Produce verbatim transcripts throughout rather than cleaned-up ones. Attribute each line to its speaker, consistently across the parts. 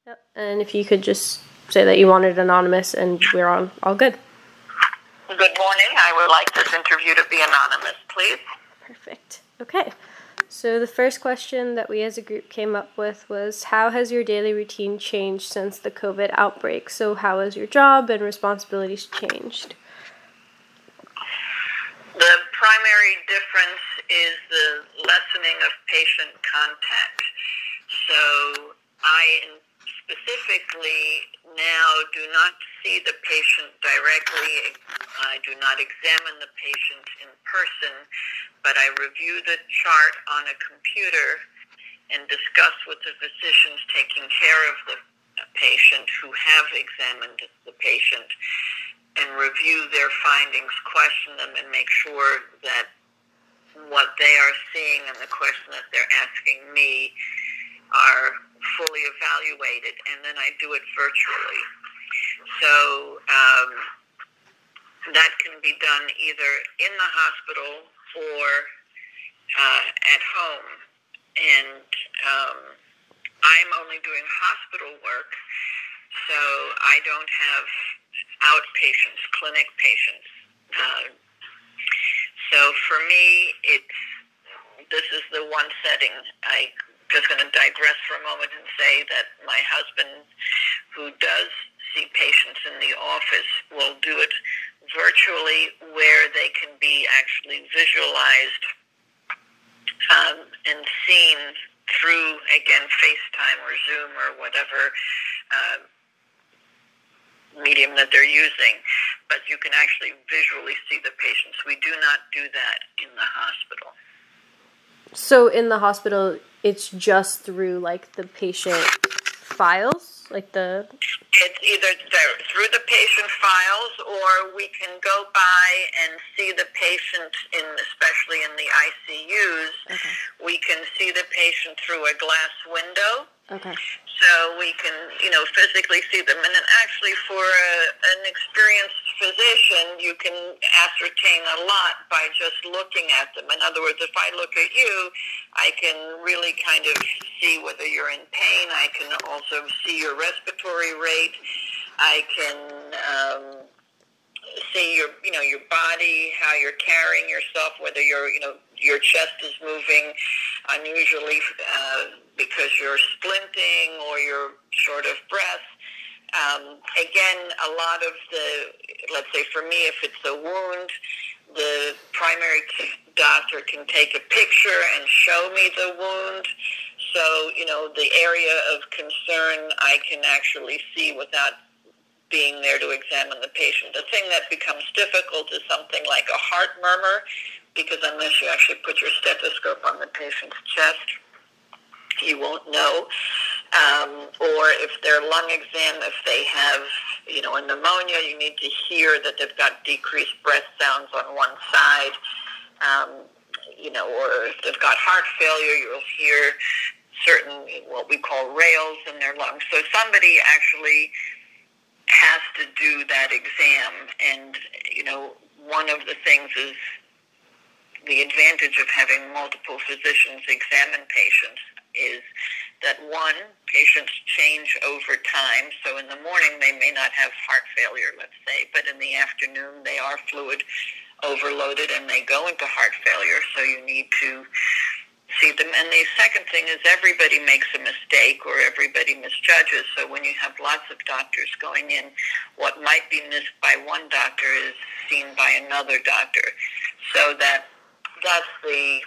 Speaker 1: Yep. And if you could just say that you wanted anonymous, and we're on all good.
Speaker 2: Good morning. I would like this interview to be anonymous, please.
Speaker 1: Perfect. Okay. So the first question that we as a group came up with was, how has your daily routine changed since the COVID outbreak? So how has your job and responsibilities changed?
Speaker 2: The primary difference is the lessening of patient contact. So I specifically now do not see the patient directly. I do not examine the patient in person, but I review the chart on a computer and discuss with the physicians taking care of the patient who have examined the patient and review their findings, question them, and make sure that what they are seeing and the question that they're asking me are fully evaluated, and then I do it virtually. So um, that can be done either in the hospital or uh, at home. And um, I'm only doing hospital work, so I don't have outpatients, clinic patients. Uh, so for me, it's this is the one setting. I just going to digress for a moment and say that my husband, who does see patients in the office, will do it virtually where they can be actually visualized um, and seen through, again, FaceTime or Zoom or whatever uh, medium that they're using. But you can actually visually see the patients. We do not do that in the hospital.
Speaker 1: So in the hospital, it's just through, like, the patient files? Like the...
Speaker 2: It's either through the patient files, or we can go by and see the patient, in, especially in the I C Us. Okay. We can see the patient through a glass window.
Speaker 1: Okay.
Speaker 2: So we can, you know, physically see them. And then actually for a, an experienced physician, you can ascertain a lot by just looking at them. In other words, if I look at you, I can really kind of see whether you're in pain. I can also see your respiratory rate. I can um, see your, you know, your body, how you're carrying yourself, whether your, you know, your chest is moving unusually uh, because you're splinting or you're short of breath. Um, again, a lot of the, let's say for me, if it's a wound, the primary doctor can take a picture and show me the wound. So, you know, the area of concern I can actually see without being there to examine the patient. The thing that becomes difficult is something like a heart murmur, because unless you actually put your stethoscope on the patient's chest, you won't know. Um, or if their lung exam, if they have, you know, a pneumonia, you need to hear that they've got decreased breath sounds on one side. Um, you know, or if they've got heart failure, you'll hear certain, what we call rails in their lungs. So somebody actually has to do that exam. And, you know, one of the things is the advantage of having multiple physicians examine patients is that, one, patients change over time. So in the morning, they may not have heart failure, let's say, but in the afternoon, they are fluid overloaded and they go into heart failure. So you need to see them. And the second thing is everybody makes a mistake or everybody misjudges. So when you have lots of doctors going in, what might be missed by one doctor is seen by another doctor. So that that's the,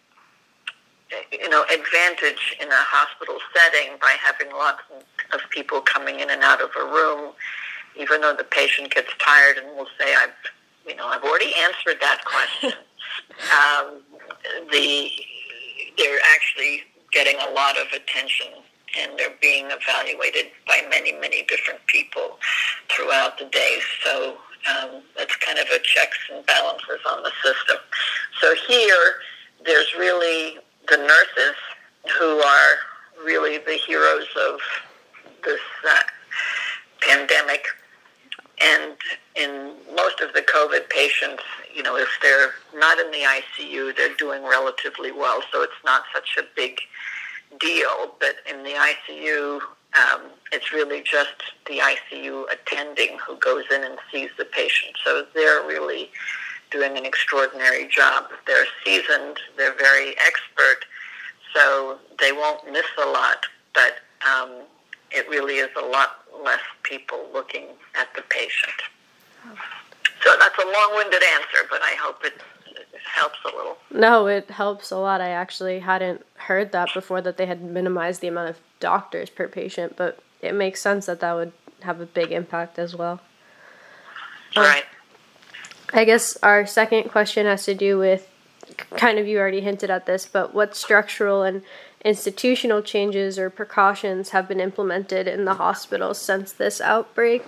Speaker 2: you know, advantage in a hospital setting by having lots of people coming in and out of a room, even though the patient gets tired and will say, I've, you know, I've already answered that question. um, the they're actually getting a lot of attention and they're being evaluated by many, many different people throughout the day. So um, that's kind of a checks and balances on the system. So here, there's really the nurses who are really the heroes of this uh, pandemic. And in most of the COVID patients, you know, if they're not in the I C U, they're doing relatively well. So it's not such a big deal. But in the I C U, um, it's really just the I C U attending who goes in and sees the patient. So they're really doing an extraordinary job. They're seasoned, they're very expert, so they won't miss a lot, but um, it really is a lot less people looking at the patient. So that's a long-winded answer, but I hope it, it helps a little.
Speaker 1: No, it helps a lot. I actually hadn't heard that before, that they had minimized the amount of doctors per patient, but it makes sense that that would have a big impact as well. Um,
Speaker 2: right.
Speaker 1: I guess our second question has to do with, kind of you already hinted at this, but what structural and institutional changes or precautions have been implemented in the hospital since this outbreak?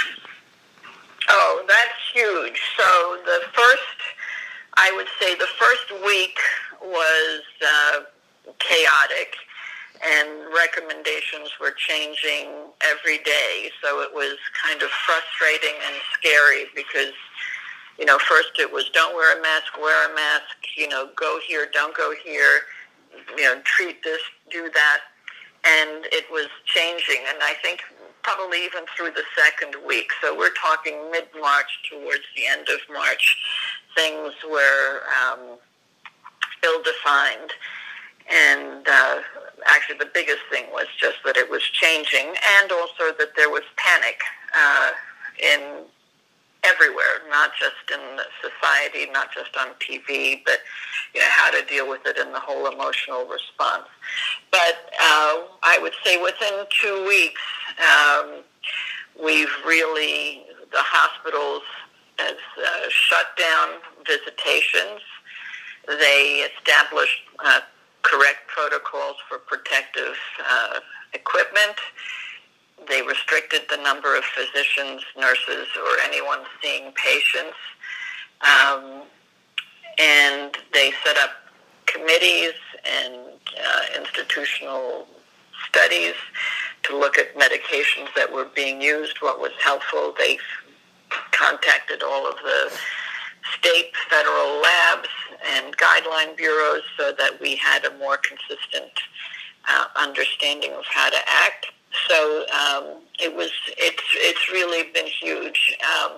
Speaker 2: Oh, that's huge. So the first, I would say the first week was uh, chaotic, and recommendations were changing every day. So it was kind of frustrating and scary because, you know, first it was don't wear a mask, wear a mask, you know, go here, don't go here, you know, treat this, do that. And it was changing. And I think probably even through the second week. So we're talking mid-March towards the end of March. Things were um, ill-defined. And uh, actually the biggest thing was just that it was changing, and also that there was panic uh, in everywhere, not just in society, not just on T V, but you know, how to deal with it in the whole emotional response. But uh, I would say within two weeks, um, we've really, the hospitals has uh, shut down visitations. They established uh, correct protocols for protective uh, equipment. They restricted the number of physicians, nurses, or anyone seeing patients. Um, and they set up committees and uh, institutional studies to look at medications that were being used, what was helpful. They contacted all of the state, federal labs and guideline bureaus so that we had a more consistent uh, understanding of how to act. So um, it was. It's it's really been huge um,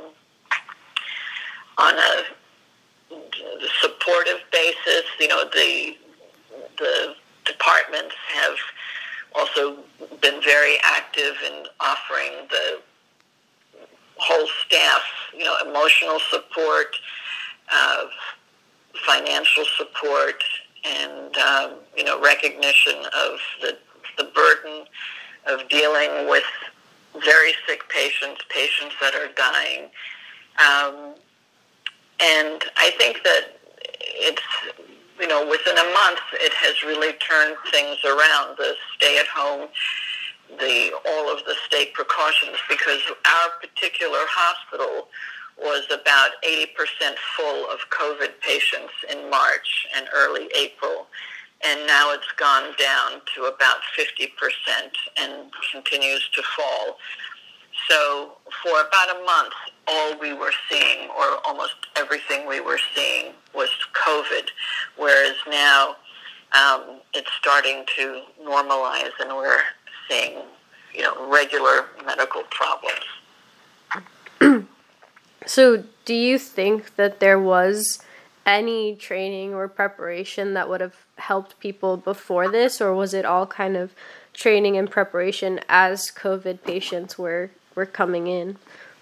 Speaker 2: on a supportive basis. You know, the the departments have also been very active in offering the whole staff, you know, emotional support, uh, financial support, and um, you know, recognition of the the burden of dealing with very sick patients, patients that are dying. Um, and I think that it's, you know, within a month, it has really turned things around, the stay-at-home, the all of the state precautions, because our particular hospital was about eighty percent full of COVID patients in March and early April. And now it's gone down to about fifty percent and continues to fall. So for about a month, all we were seeing, or almost everything we were seeing, was COVID, whereas now um, it's starting to normalize and we're seeing, you know, regular medical problems.
Speaker 1: So do you think that there was any training or preparation that would have helped people before this, or was it all kind of training and preparation as COVID patients were, were coming in?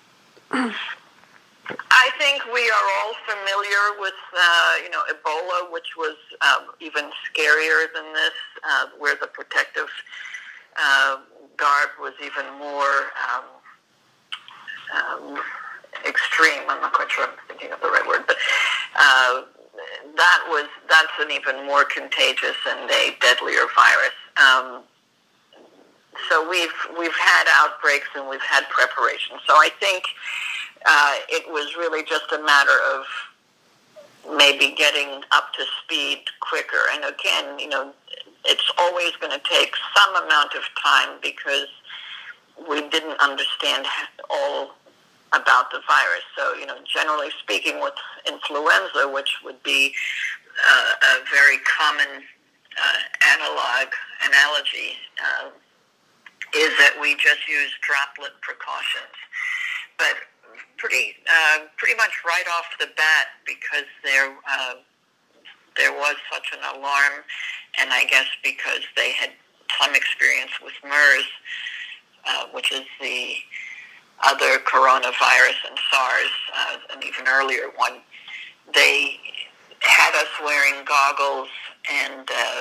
Speaker 2: I think we are all familiar with, uh, you know, Ebola, which was um, even scarier than this, uh, where the protective uh, garb was even more um, um, extreme. I'm not quite sure I'm thinking of the right word, but uh, that was that's an even more contagious and a deadlier virus. Um, so we've we've had outbreaks and we've had preparation. So I think uh, it was really just a matter of maybe getting up to speed quicker. And again, you know, it's always going to take some amount of time because we didn't understand all about the virus. So, you know, generally speaking with influenza, which would be uh, a very common uh, analog, analogy, uh, is that we just use droplet precautions. But pretty uh, pretty much right off the bat, because there uh, there was such an alarm, and I guess because they had some experience with MERS, uh, which is the other coronavirus, and SARS, uh, an even earlier one, they had us wearing goggles and uh,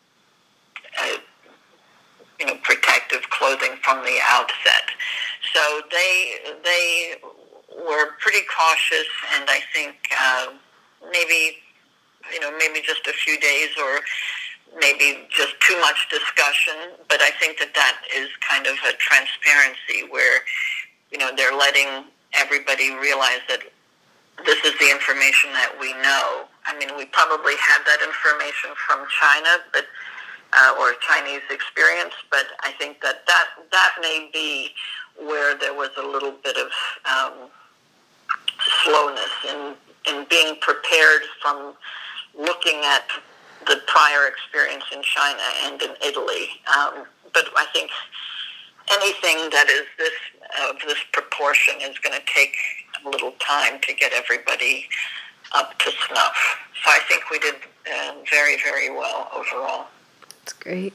Speaker 2: uh, you know, protective clothing from the outset. So they they were pretty cautious, and I think uh, maybe you know maybe just a few days or maybe just too much discussion. But I think that that is kind of a transparency where you know they're letting everybody realize that this is the information that we know. I mean, we probably had that information from China, but uh, or Chinese experience, but I think that, that that may be where there was a little bit of um, slowness in in being prepared from looking at the prior experience in China and in Italy. Um, but I think anything that is this of this proportion is going to take a little time to get everybody up to snuff. So I think we did uh, very, very well overall.
Speaker 1: That's great.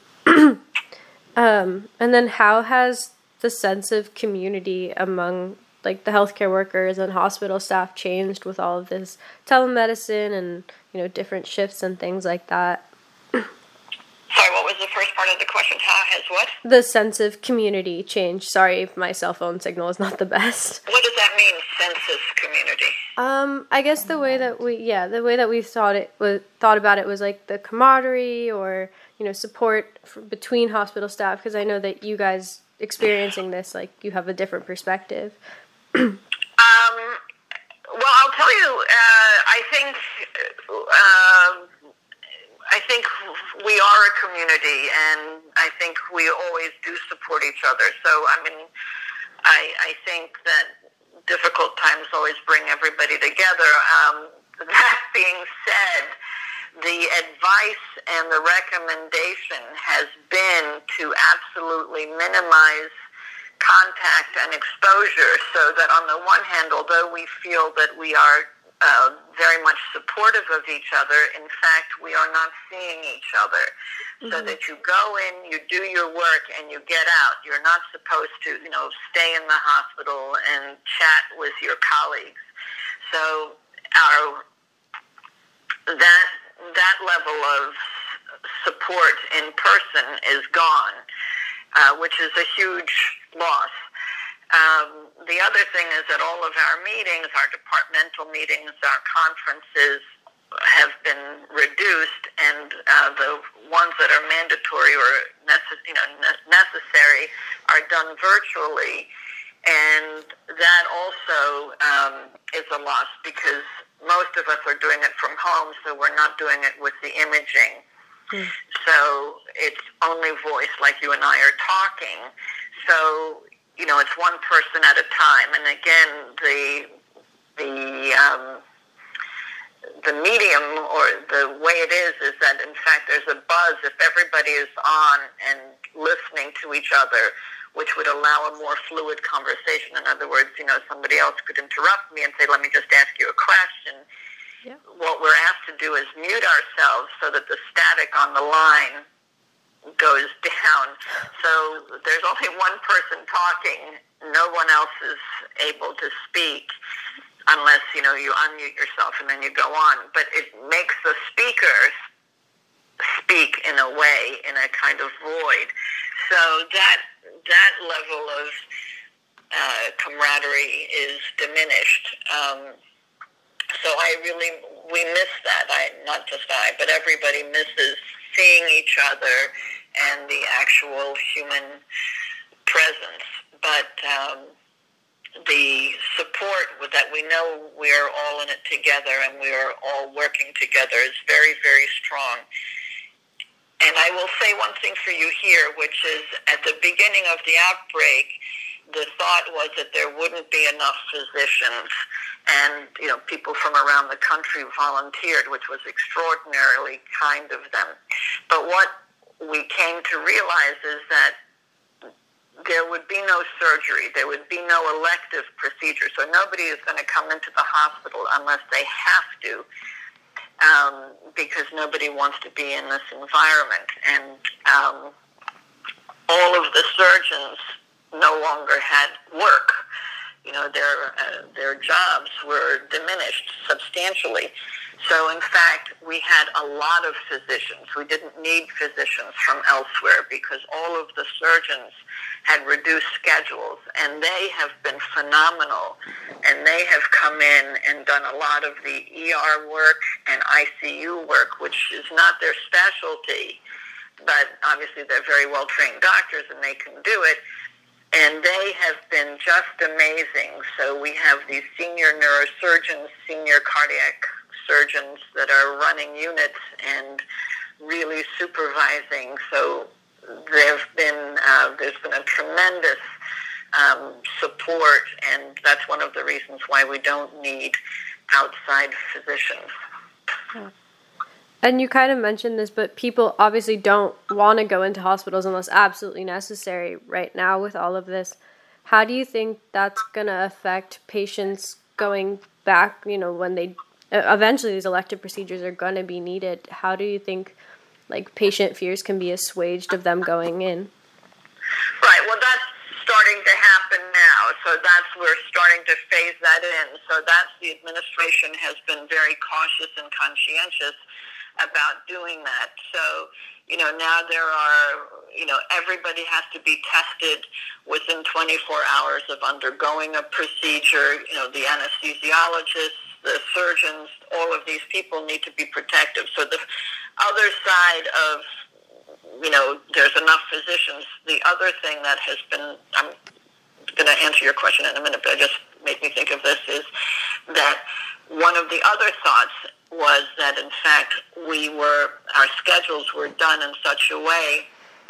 Speaker 1: um, and then how has the sense of community among like the healthcare workers and hospital staff changed with all of this telemedicine and, you know, different shifts and things like that?
Speaker 2: Sorry, what was the first part of the question? How has what?
Speaker 1: The sense of community changed. Sorry if my cell phone signal is not the best.
Speaker 2: What does that mean, census community?
Speaker 1: Um, I guess the way that we, yeah, the way that we thought it was thought about it was like the camaraderie or, you know, support for, between hospital staff, because I know that you guys experiencing this, like, you have a different perspective.
Speaker 2: um, well, I'll tell you, uh, I think, uh, I think we are a community, and I think we always do support each other. So, I mean, I, I think that difficult times always bring everybody together. Um, that being said, the advice and the recommendation has been to absolutely minimize contact and exposure, so that on the one hand, although we feel that we are uh, very much supportive of each other, in fact, we are not seeing each other. Mm-hmm. So that you go in, you do your work, and you get out. You're not supposed to, you know, stay in the hospital and chat with your colleagues. So our that that level of support in person is gone, uh, which is a huge loss. Um, the other thing is that all of our meetings, our departmental meetings, our conferences have been reduced, and uh, the ones that are mandatory or necess- you know, ne- necessary are done virtually. And that also um, is a loss, because most of us are doing it from home, so we're not doing it with the imaging. Mm. So it's only voice, like you and I are talking. So, you know, it's one person at a time. And again, the the um, the medium, or the way it is, is that in fact there's a buzz if everybody is on and listening to each other, which would allow a more fluid conversation. In other words, you know, somebody else could interrupt me and say, let me just ask you a question. Yep. What we're asked to do is mute ourselves so that the static on the line goes down. So there's only one person talking. No one else is able to speak unless, you know, you unmute yourself and then you go on. But it makes the speakers speak in a way, in a kind of void. So that that level of uh, camaraderie is diminished. Um, so I really, we miss that. I, not just I, but everybody misses seeing each other and the actual human presence. But um, the support that we know we're all in it together and we are all working together is very, very strong. And I will say one thing for you here, which is at the beginning of the outbreak, the thought was that there wouldn't be enough physicians, and, you know, people from around the country volunteered, which was extraordinarily kind of them. But what we came to realize is that there would be no surgery. There would be no elective procedure. So nobody is going to come into the hospital unless they have to, um, because nobody wants to be in this environment. And um, all of the surgeons no longer had work. You know, their uh, their jobs were diminished substantially. So, in fact, we had a lot of physicians. We didn't need physicians from elsewhere because all of the surgeons had reduced schedules, and they have been phenomenal. And they have come in and done a lot of the E R work and I C U work, which is not their specialty, but obviously they're very well-trained doctors and they can do it. And they have been just amazing. So we have these senior neurosurgeons, senior cardiac surgeons that are running units and really supervising. So there've been uh, there's been a tremendous um, support, and that's one of the reasons why we don't need outside physicians.
Speaker 1: Yeah. And you kind of mentioned this, but people obviously don't want to go into hospitals unless absolutely necessary right now with all of this. How do you think that's going to affect patients going back, you know, when they eventually these elective procedures are going to be needed? How do you think, like, patient fears can be assuaged of them going in?
Speaker 2: Right. Well, that's starting to happen now. So that's, we're starting to phase that in. So that's, the administration has been very cautious and conscientious about doing that. So, you know, now there are, you know, everybody has to be tested within twenty-four hours of undergoing a procedure. You know, the anesthesiologists, the surgeons, all of these people need to be protective. So the other side of, you know, there's enough physicians. The other thing that has been, I'm going to answer your question in a minute, but it just made me think of this, is that one of the other thoughts was that, in fact, we were, our schedules were done in such a way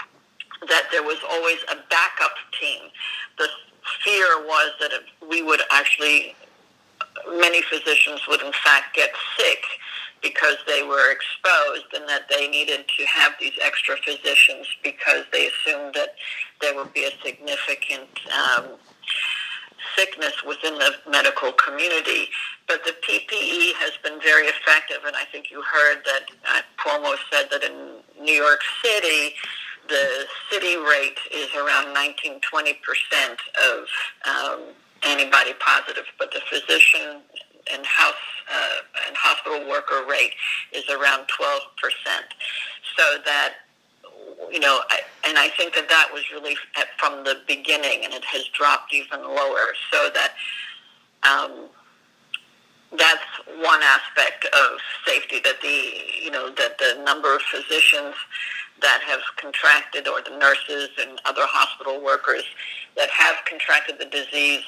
Speaker 2: that there was always a backup team. The fear was that it, we would actually, many physicians would in fact get sick because they were exposed, and that they needed to have these extra physicians because they assumed that there would be a significant um, sickness within the medical community. But the P P E has been very effective, and I think you heard that uh, Cuomo said that in New York City, the city rate is around nineteen, twenty percent of um, antibody positive, but the physician and house uh, and hospital worker rate is around twelve percent. So that, you know, I, and I think that that was really at, from the beginning, and it has dropped even lower. So that um, that's one aspect of safety, that the, you know, that the number of physicians that have contracted, or the nurses and other hospital workers that have contracted the disease,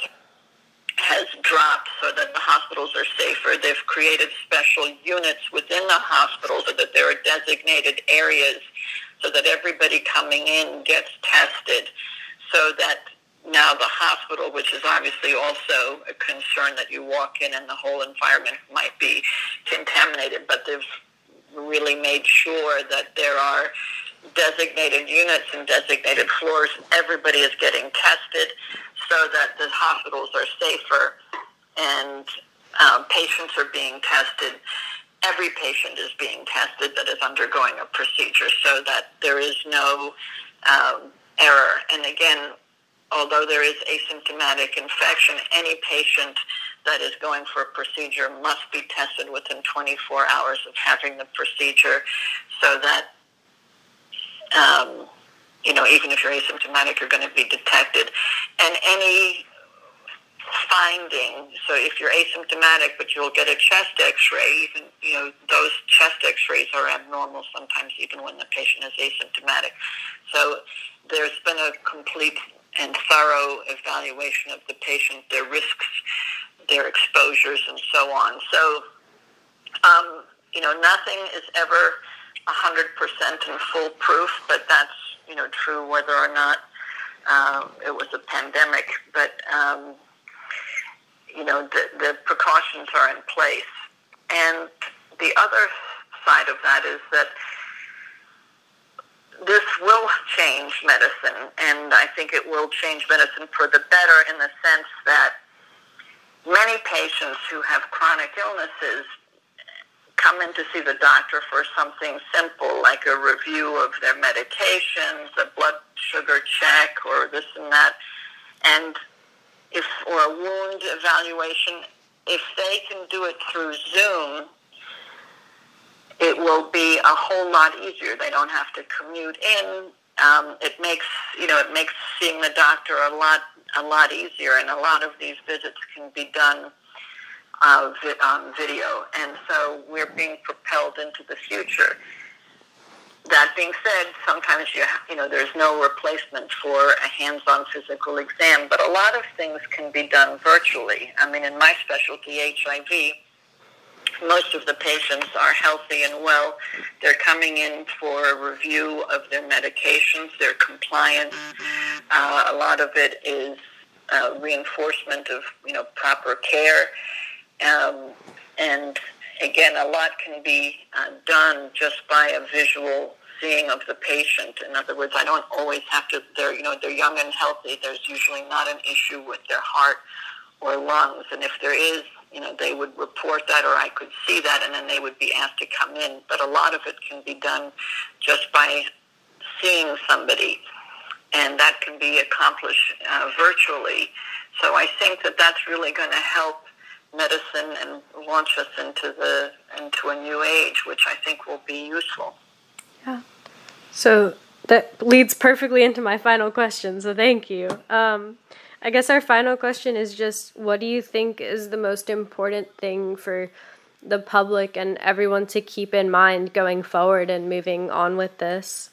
Speaker 2: has dropped, so that the hospitals are safer. They've created special units within the hospitals so that there are designated areas so that everybody coming in gets tested, so that now the hospital, which is obviously also a concern that you walk in and the whole environment might be contaminated, but they've really made sure that there are designated units and designated floors. Everybody is getting tested so that the hospitals are safer, and um, patients are being tested. Every patient is being tested that is undergoing a procedure, so that there is no um, error. And again, although there is asymptomatic infection, any patient that is going for a procedure must be tested within twenty-four hours of having the procedure, so that, um, you know, even if you're asymptomatic, you're going to be detected. And any finding, so if you're asymptomatic, but you'll get a chest x-ray, even, you know, those chest x-rays are abnormal sometimes, even when the patient is asymptomatic. So there's been a complete and thorough evaluation of the patient, their risks, their exposures, and so on. So, um, you know, nothing is ever one hundred percent and foolproof, but that's, you know, true whether or not um, it was a pandemic. But, um, you know, the, the precautions are in place. And the other side of that is that this will change medicine, and I think it will change medicine for the better in the sense that many patients who have chronic illnesses come in to see the doctor for something simple, like a review of their medications, a blood sugar check, or this and that, and if or a wound evaluation. If they can do it through Zoom, it will be a whole lot easier. They don't have to commute in. Um, it makes you know it makes seeing the doctor a lot a lot easier, and a lot of these visits can be done uh, vi- on video. And so we're being propelled into the future. That being said, sometimes you you know there's no replacement for a hands-on physical exam, but a lot of things can be done virtually. I mean, in my specialty, H I V, most of the patients are healthy and well. They're coming in for a review of their medications, their compliance. Uh, a lot of it is uh, reinforcement of you know proper care, um, and again, a lot can be uh, done just by a visual seeing of the patient. In other words, I don't always have to. They're you know they're young and healthy. There's usually not an issue with their heart or lungs, and if there is, you know, they would report that, or I could see that, and then they would be asked to come in. But a lot of it can be done just by seeing somebody, and that can be accomplished uh, virtually. So I think that that's really going to help medicine and launch us into the into a new age, which I think will be useful.
Speaker 1: Yeah. So that leads perfectly into my final question. So thank you. Um, I guess our final question is just, what do you think is the most important thing for the public and everyone to keep in mind going forward and moving on with this?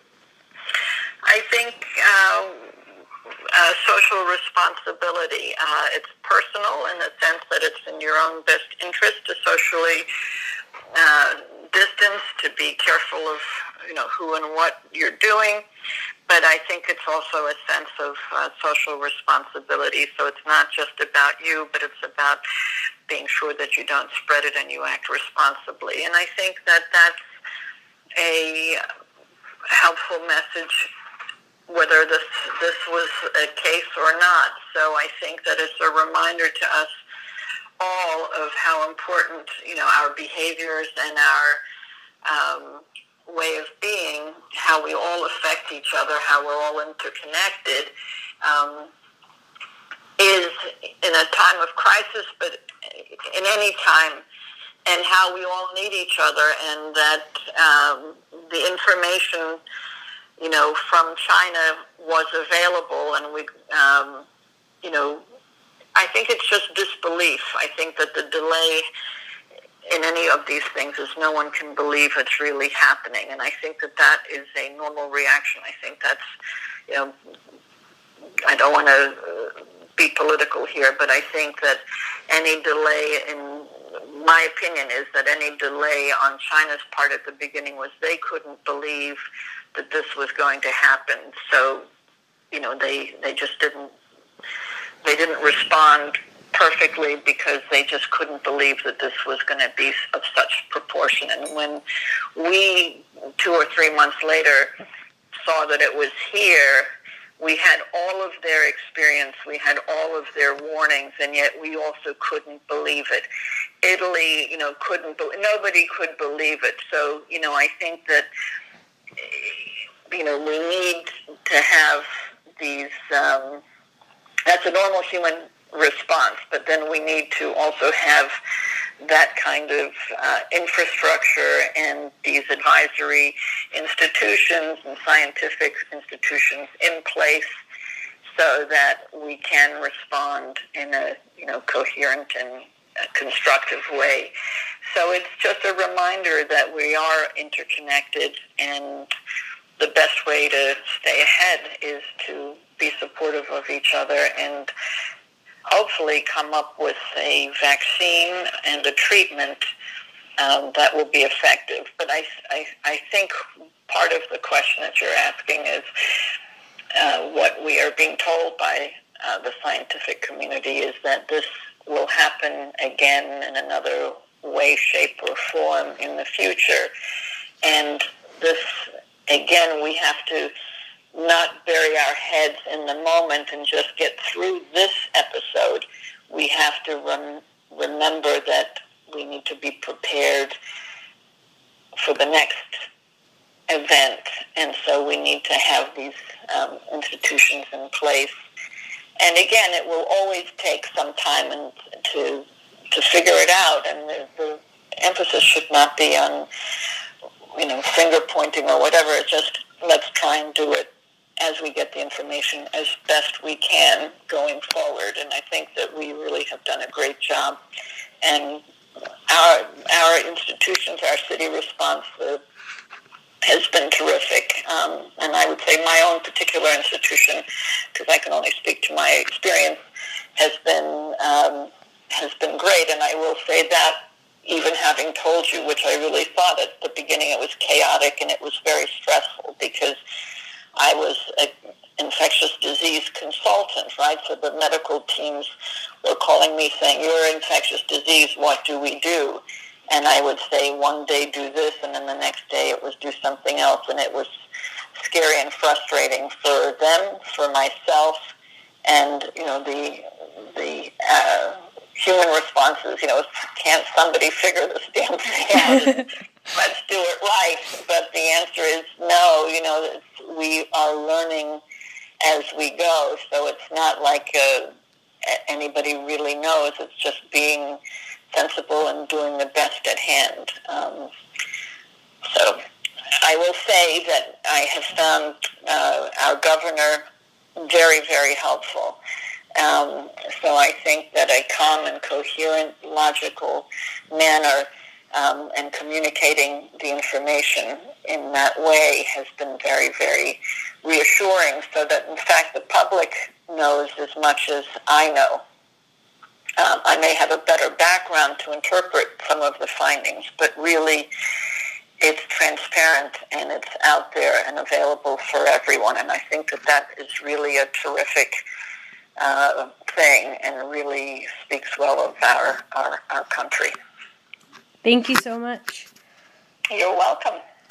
Speaker 2: I think uh, uh, social responsibility. Uh, it's personal in the sense that it's in your own best interest to socially uh, distance, to be careful of you know who and what you're doing. But I think it's also a sense of uh, social responsibility. So it's not just about you, but it's about being sure that you don't spread it and you act responsibly. And I think that that's a helpful message, whether this this was a case or not. So I think that it's a reminder to us all of how important, you know, our behaviors and our um, way of being, how we all affect each other, how we're all interconnected, um, is in a time of crisis, but in any time, and how we all need each other, and that um, the information, you know, from China was available, and we, um, you know, I think it's just disbelief. I think that the delay in any of these things is no one can believe it's really happening, and I think that that is a normal reaction. I think that's, you know, I don't want to be political here, but I think that any delay, in my opinion, is that any delay on China's part at the beginning was they couldn't believe that this was going to happen. So, you know, they they just didn't they didn't respond perfectly because they just couldn't believe that this was going to be of such proportion. And when we, two or three months later, saw that it was here, we had all of their experience, we had all of their warnings, and yet we also couldn't believe it. Italy, you know, couldn't, be- nobody could believe it. So, you know, I think that, you know, we need to have these, um, that's a normal human response, but then we need to also have that kind of uh, infrastructure and these advisory institutions and scientific institutions in place so that we can respond in a, you know, coherent and a constructive way. So it's just a reminder that we are interconnected, and the best way to stay ahead is to be supportive of each other and hopefully come up with a vaccine and a treatment um, that will be effective. But I, I, I think part of the question that you're asking is uh, what we are being told by uh, the scientific community is that this will happen again in another way, shape, or form in the future. And this again, we have to not bury our heads in the moment and just get through this episode. We have to rem- remember that we need to be prepared for the next event, and so we need to have these um, institutions in place. And again, it will always take some time and to to figure it out, and the, the emphasis should not be on, you know, finger pointing or whatever. It's just, let's try and do it as we get the information as best we can going forward. And I think that we really have done a great job. And our our institutions, our city response uh, has been terrific. Um, and I would say my own particular institution, because I can only speak to my experience, has been um, has been great. And I will say that, even having told you, which I really thought at the beginning it was chaotic and it was very stressful, because I was an infectious disease consultant, right? So the medical teams were calling me saying, "You're infectious disease, what do we do?" And I would say, one day do this, and then the next day it was do something else. And it was scary and frustrating for them, for myself, and, you know, the the uh, human responses, you know, can't somebody figure this damn thing out? Let's do it right. But the answer is no. You know, it's, we are learning as we go. So it's not like uh, anybody really knows. It's just being sensible and doing the best at hand. Um, so I will say that I have found uh, our governor very, very helpful. Um, so I think that a calm and coherent, logical manner um, and communicating the information in that way has been very, very reassuring, so that, in fact, the public knows as much as I know. Um, I may have a better background to interpret some of the findings, but really it's transparent and it's out there and available for everyone. And I think that that is really a terrific uh, thing and really speaks well of our, our, our country.
Speaker 1: Thank you so much.
Speaker 2: You're welcome.